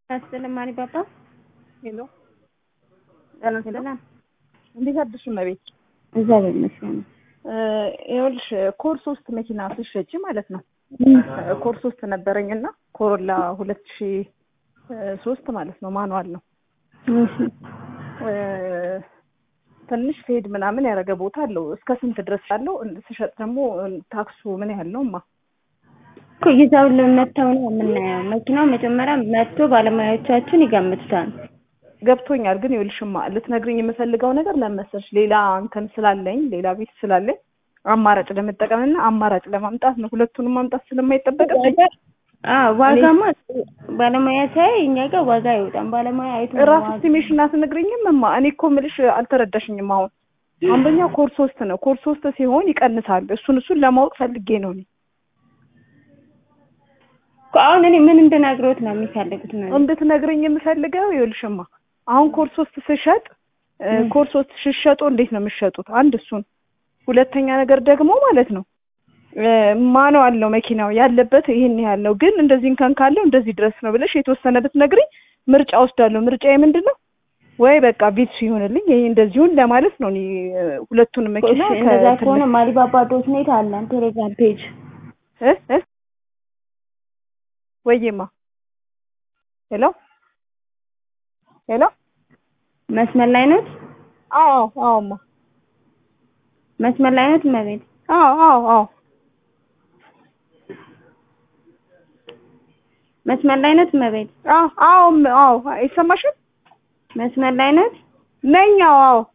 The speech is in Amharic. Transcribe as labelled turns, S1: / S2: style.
S1: አሰላም አለይኩም ባባ
S2: ሄሎ
S1: ሰላም
S2: እንዴት አደርሽ መቤት?
S1: እግዚአብሔር ይመስገን።
S2: ይኸውልሽ ኮር 3 መኪና ሲሸጪ ማለት ነው። ኮር 3 ነበረኝና ኮሮላ 2003 ማለት ነው ማኑዋል ነው።
S1: እሺ
S2: ትንሽ ፌድ ምናምን ያረገ ቦታ አለው። እስከ ስንት ድረስ ያለው ስሸጥ ደግሞ ታክሱ ምን ያህል ነው?
S1: ይዘው ለመተው ነው የምናየው። መኪናው መጀመሪያ መጥቶ ባለሙያዎቻችን ይገምቱታል።
S2: ገብቶኛል። ግን ይኸውልሽማ ልትነግሪኝ የምፈልገው ነገር ለመሰልሽ ሌላ እንትን ስላለኝ ሌላ ቤት ስላለኝ አማራጭ ለመጠቀምና አማራጭ ለማምጣት ነው። ሁለቱንም ማምጣት ስለማይጠበቅብኝ
S1: ዋጋማ ባለሙያ ሳይ እኛ ጋር ዋጋ አይወጣም። ባለሙያ አይቶ
S2: ራስ እስቲሜሽን አትነግሪኝም? እኔ እኮ የምልሽ አልተረዳሽኝም። አንደኛ ኮር 3 ነው። ኮር 3 ሲሆን ይቀንሳል። እሱን ለማወቅ ፈልጌ ነው እኔ።
S1: አሁን እኔ ምን እንድነግሮት ነው የሚፈልጉት ነው?
S2: እንድትነግሪኝ የምፈልገው ይኸውልሽማ አሁን ኮር 3 ስሸጥ ኮር 3 ሲሸጡ እንዴት ነው የሚሸጡት? አንድ እሱን። ሁለተኛ ነገር ደግሞ ማለት ነው ማኑዋል ነው መኪናው ያለበት ይሄን ያለው ግን እንደዚህ እንከን ካለው እንደዚህ ድረስ ነው ብለሽ የተወሰነ ብትነግሪኝ ምርጫ ወስዳለሁ። ምርጫዬ ምንድነው? ወይ በቃ ቢት ሲሆንልኝ ይሄ እንደዚሁን ለማለት ነው። እኔ ሁለቱንም መኪና
S1: ከዛ ከሆነ ማሊባባ.ኔት አለን ቴሌግራም ፔጅ
S2: ወይማ ሄሎ
S1: መስመር ላይ ነው?
S2: አዎማ
S1: መስመር ላይ ነው መቤት?
S2: አዎ
S1: መስመር ላይ ነው መቤት?
S2: አዎ አይሰማሽም?
S1: መስመር ላይ ነው
S2: ነኝ። አዎ